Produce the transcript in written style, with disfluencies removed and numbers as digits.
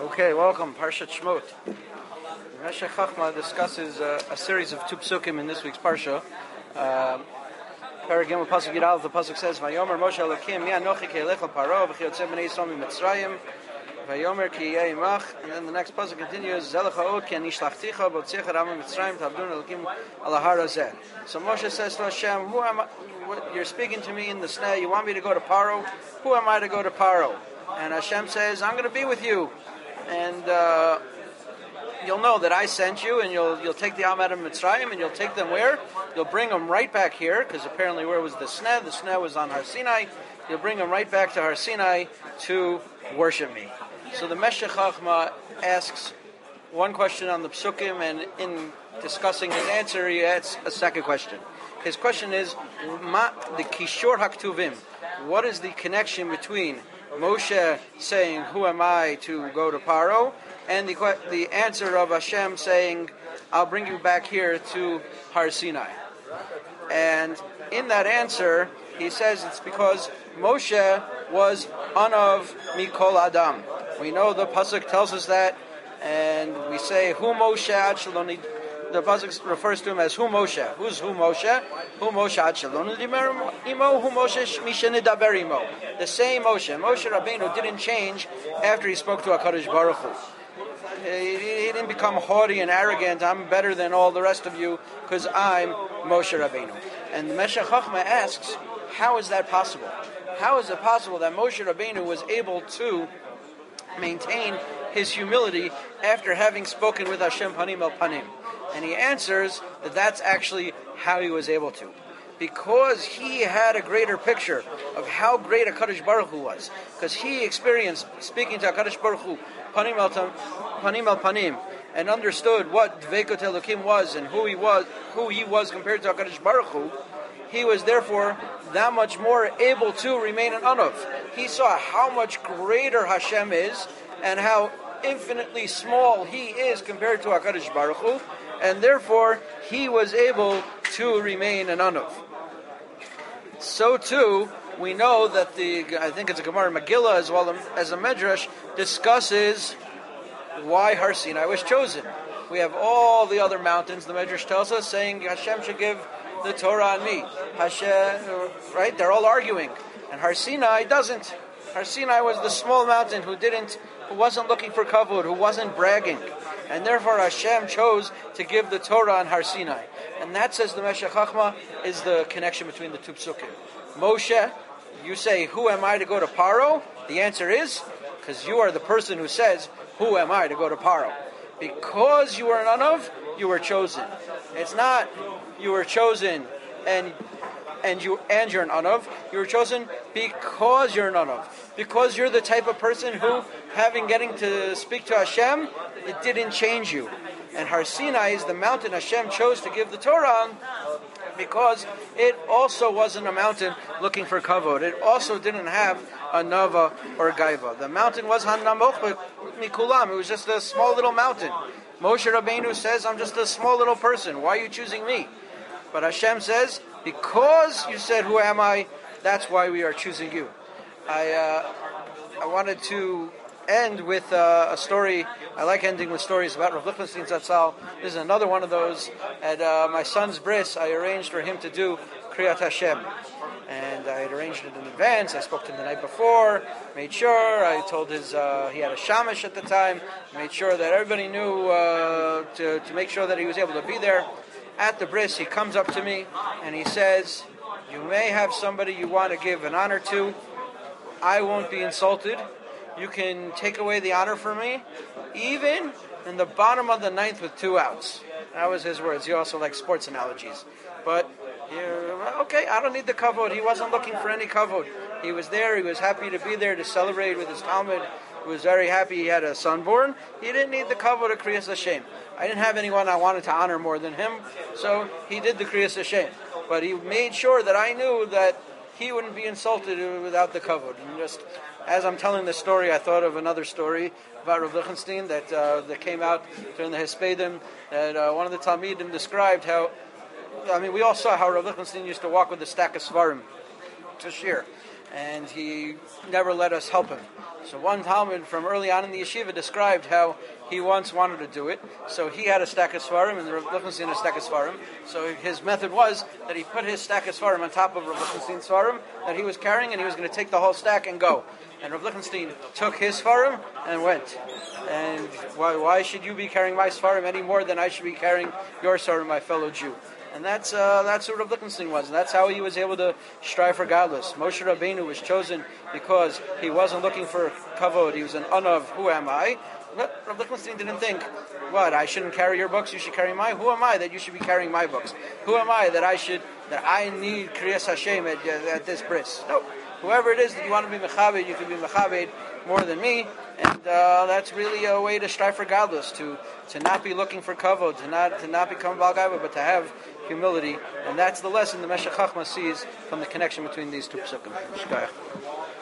Okay, welcome. Parshat Shmot. Meshech Chachma discusses a series of two psukim in this week's parsha. Paragim with pasuk Yidal. The pasuk says, "Vayomer Moshe Elokim mi anochi keilech al Paro v'chiyotze b'nei Yisrael miMitzrayim Vayomer ki yeh imach." And then the next pasuk continues, "Zelecha od ki ani shlachticha b'otzecha rama Mitzrayim tabdun Elokim al har hazeh." So Moshe says to Hashem, "Who am I? You're speaking to me in the sneh. You want me to go to Paro? Who am I to go to Paro?" And Hashem says, "I'm going to be with you, and you'll know that I sent you, and you'll take the Am out of Mitzrayim, and you'll take them where? You'll bring them right back here, because apparently where was the sneh? The sneh was on Har Sinai. You'll bring them right back to Har Sinai to worship me." So the Meshech Chachma asks one question on the psukim, and in discussing his answer, he adds a second question. His question is, the Kishor HaKtuvim. What is the connection between Moshe saying, "Who am I to go to Paro?" and the answer of Hashem saying, "I'll bring you back here to Har Sinai"? And in that answer, he says it's because Moshe was Anav Mikol Adam. We know the pasuk tells us that, and we say, "Hu Moshe ad shaloni." The pasuk refers to him as Hu Moshe. Who's Hu Moshe? Hu Moshe ad shaloni dimer imo. Hu Moshe mishenidaber imo. The same Moshe. Moshe Rabbeinu didn't change after he spoke to HaKadosh Baruch Hu. He didn't become haughty and arrogant. I'm better than all the rest of you because I'm Moshe Rabbeinu. And the Meshech Chachma asks, how is that possible? How is it possible that Moshe Rabbeinu was able to maintain his humility after having spoken with Hashem panim el panim? And he answers that that's actually how he was able to. Because he had a greater picture of how great HaKadosh Baruch Hu was. Because he experienced speaking to HaKadosh Baruch Hu panim el panim, and understood what Dveikot Elokim was and who he was compared to HaKadosh Baruch Hu. He was therefore that much more able to remain an Anav. He saw how much greater Hashem is and how infinitely small he is compared to HaKadosh Baruch Hu, and therefore he was able to remain an Anav. So too, we know that I think it's a Gemara Megillah as well as a Medrash, discusses why Har Sinai was chosen. We have all the other mountains, the Medrash tells us, saying Hashem should give the Torah on me. Hashem, right? They're all arguing. And Har Sinai doesn't. Har Sinai was the small mountain who wasn't looking for kavod, who wasn't bragging. And therefore Hashem chose to give the Torah on Har Sinai. And that, says the Meshech Chachma, is the connection between the two psukim. Moshe, you say, "Who am I to go to Paro?" The answer is, because you are the person who says, "Who am I to go to Paro?" Because you are an Anav, you were chosen. It's not you were chosen and you're an Anav. You were chosen because you're an Anav. Because you're the type of person who, getting to speak to Hashem, it didn't change you. And Har Sinai is the mountain Hashem chose to give the Torah on, because it also wasn't a mountain looking for kavod. It also didn't have a nava or a gaiva. The mountain was Hanamoch Mikulam. It was just a small little mountain. Moshe Rabbeinu says, "I'm just a small little person. Why are you choosing me?" But Hashem says, "Because you said, 'Who am I?' that's why we are choosing you." I wanted to end with a story. I like ending with stories about Rav Lichtenstein Zatzal. This is another one of those. At my son's bris, I arranged for him to do Kriyat Hashem. And I had arranged it in advance. I spoke to him the night before, made sure. I told he had a shamash at the time, made sure that everybody knew to make sure that he was able to be there. At the bris, he comes up to me and he says, "You may have somebody you want to give an honor to. I won't be insulted. You can take away the honor from me, even in the bottom of the ninth with 2 outs." That was his words. He also likes sports analogies. But, okay, I don't need the kavod. He wasn't looking for any kavod. He was there. He was happy to be there to celebrate with his Talmud. He was very happy he had a son born. He didn't need the kavod of Kriyas Hashem. I didn't have anyone I wanted to honor more than him, so he did the Kriyas Hashem. But he made sure that I knew that he wouldn't be insulted without the kavod. And just as I'm telling this story, I thought of another story about Rav Lichtenstein that came out during the Hespedim, that one of the Talmidim described how, we all saw how Rav Lichtenstein used to walk with a stack of Svarim to shir, and he never let us help him. So one Talmud from early on in the yeshiva described how he once wanted to do it. So he had a stack of Svarim, and Rav Lichtenstein had a stack of Svarim. So his method was that he put his stack of Svarim on top of Rav Lichtenstein's Svarim that he was carrying, and he was going to take the whole stack and go. And Rav Lichtenstein took his Svarim and went. And why should you be carrying my Svarim any more than I should be carrying your Svarim, my fellow Jew? And that's who Rav Lichtenstein was, and that's how he was able to strive for godless. Moshe Rabbeinu was chosen because he wasn't looking for kavod. He was an unav. Who am I? But Rav Lichtenstein didn't think, what, I shouldn't carry your books, you should carry mine? Who am I that you should be carrying my books? Who am I that I need Kriyas Hashem at this bris? No. Whoever it is that you want to be mechabed, you can be mechabed more than me, and that's really a way to strive for godless, to not be looking for kavod, to not become Baal Gaiva, but to have humility, and that's the lesson the Meshech Chochmah sees from the connection between these two psukim. Shkoyach.